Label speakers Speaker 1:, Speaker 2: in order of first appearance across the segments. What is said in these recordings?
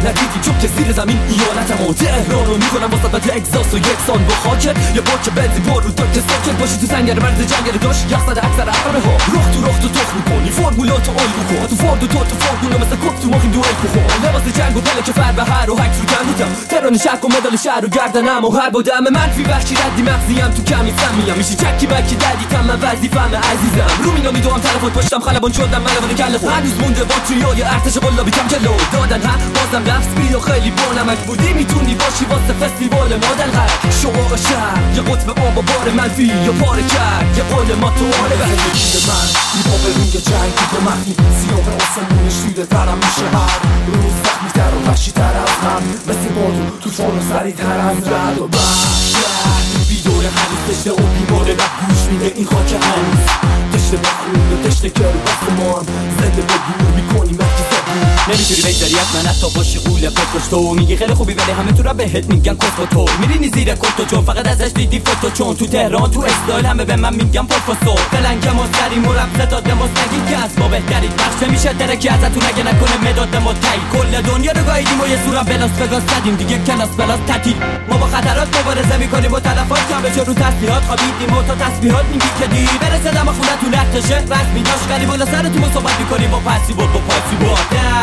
Speaker 1: ندیدی چون که زیر زمین ایالتمو تهرانو میکنم واسه بعد اگزاست و یکسان با خاکت یه باک بنزین برو تا که ساکت باشی تو سنگر مرز جنگل داشت یخ زده اکثر عقبه ها رخ تو تخ میکنی فرمولاتو آلگو کن تو فورد و تو فورگونو مثل کوک تو ماخین دوئل کن لباس جنگ و دل که فر به هر و هک رو کندیدم تران شک و مدال شهر و گردنم و هر با دم منفی وحشی ردی مغزیم تو کمی سمیم میشی چکی بکی ددیتم من وظیفم عزیزم رو مینا میدوام تلفات پشتم خلبان شدم ملوان کله خود هنوز مونده با تویای ارتش بالا بیتم جلو دادن ها بازم رفت بیا خیلی بانمک بودی میتونی باشی واسه فستیوال مادل هر شعاع شهر یه قطب آب و بار منفی یا پاره کرد یه قول ما تو آره به هدید من ای با برونگ جنگ که مخی سیاه آسمونش دیده ترم میشه هر روز زخمی تر و وحشی تر از هم مثل بادو تو فان و سری تر از رد و بشر بیدور هنوز دشته و بیماره رب گوش میده این خاک هنوز دشته بخونه دشته که رو بست ما هم زنده به گور میکنی مکی زبون نمیتونی بگذاری از من حتی باشی قول پتکش تو میگی خیلی خوبی ولی همه تو را بهت میگن کس تو میرینی زیر کتو چون فقط ازش دیدی فوتو چون تو تهران تو استایل همه به من میگن پرفاسو فلنگ مستری مرم ستاد مستگی که از ما بهتری بخش میشه درکی ازتون اگه نکنه مداد ما تایی کل دنیا رو گاییدیم و یه صورم بلاس بگاز زدیم دیگه کلاس بلاس تتی ما با خطرات مبارزه میکنیم و تلفات کم بشه رو تسبیحات خوابیدیم و تا تسبیحات میگی که دی برسه دم خونه تو نقشه رسمی داشت خیلی بالا سرتون صحبت میکنیم با پسی بود با پاسی بود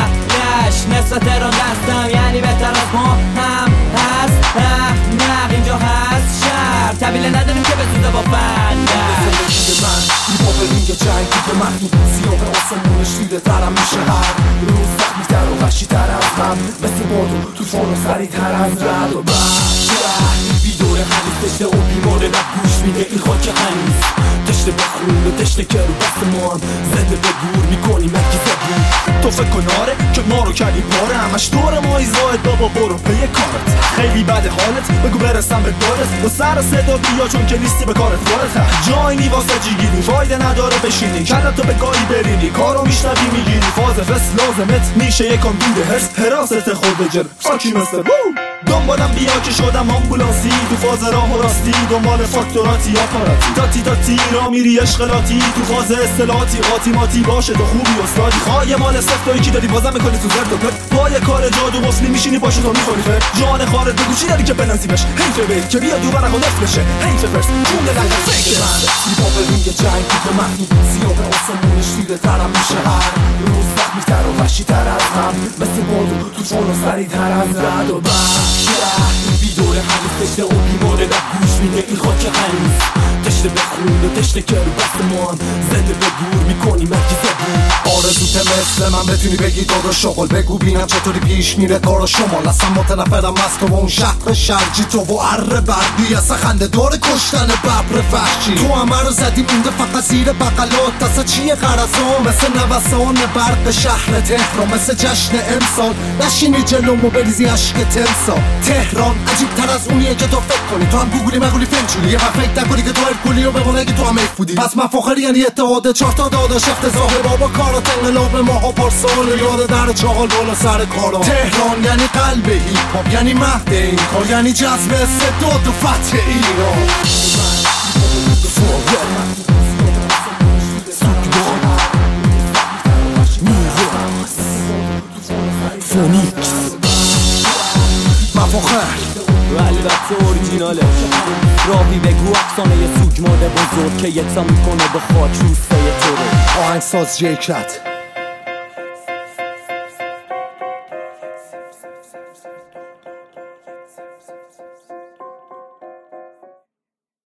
Speaker 1: لش نصف تهران دستم یعنی بهتر از ما هم هست نه اینجا هست شهر طبیله نداریم که بسوزه با بندر من ای با برینگ جنگ که مخی سیاه آسمونش دیده ترم میشه هر روز زخمی تر و وحشی تر از من مثل بادو تو فان و سری تر از رد و بشر بیدور هنوز دشته و بیماره رب گوش میده این خاک هنوز دشته بخون و دشته که رو بست ما هم زنده به گور میکنیم مکی زبون تو فکر کناره که ما رو کردی پاره همش دور ما ایزاید بابا برو پی کارت خیلی بد حالت بگو برسم به دارت با سر صدا بیا چون که نیستی به کارت وارد جایی نی واسه جیگیری فایده نداره بشینی کلت تو به گاهی برینی کارو میشنوی میگیری فاز فس لازمت میشه یکم دوده هرس حراست خود بجر فاکی مثل دنبالم بیا که شدم آمبولانسی تو فاز راه و راستی دنبال فاکتوراتی آپاراتی داتی را میری اشغالاتی تو فاز اصطلاحاتی قاطی باشه تو خوبی استادی خواهی مال سفت و یکی داری بازم میکنی تو زرد و پرد پای کار جادو مفلی میشینی پاشو تو میخوری فر جان خارج بگو چی داری که بنزیمش حیفه بید که بیا دوباره خود نفت بشه حیفه فرس جون لنگ فکر من ای با برینگ جنگ که مخی سیاه آسمونش دیده ترم میشه هر روز زخمی تر و وحشی تر از هم مثل بادو تو فان و سری تر از رد و بشر بیدور هنوز دشته و بیماره رب گوش میده این خاک هنوز دشته بخون و دشته که رو بست ما هم زنده به گور میکنی مکی زبون آرزوت مثل من بتونی بگی دادا شغل بگو بینم چطوری پیش میره کار شمال اصلا متنفرم از تو و اون شهر شرجی تو و اره بردی اصلا خنده دار کشتن ببر وحشی تو همه رو زدی مونده فقط زیر بقلات اصلا چیه غرزان مثل نوسان برق شهر تهران مثل جشن امسال نشینی جلوم و بریزی عشق تمسا تهران عجیب تر از اونیه که تو فکر کنی تو هم گوگلی مگولی فنچولی یه فکر نکنی که تو هرکولی و بمونه که تو هم ایف بودی پس من فخری یعنی اتحاد چهار تا داداش افتضاحه بابا کارات انقلاب ماها پارسال یاد در چاقال بالا سر کارا تهران یعنی قلب هیپ هاپ یعنی مهد این کار یعنی جذب استعداد و فتح ایران فونیکس مفاخر و البته اوریجیناله راوی بگو افسانه سوگماده بزرگ که یکسان میکنه با خاک روسته تو رو آهنگساز جیکت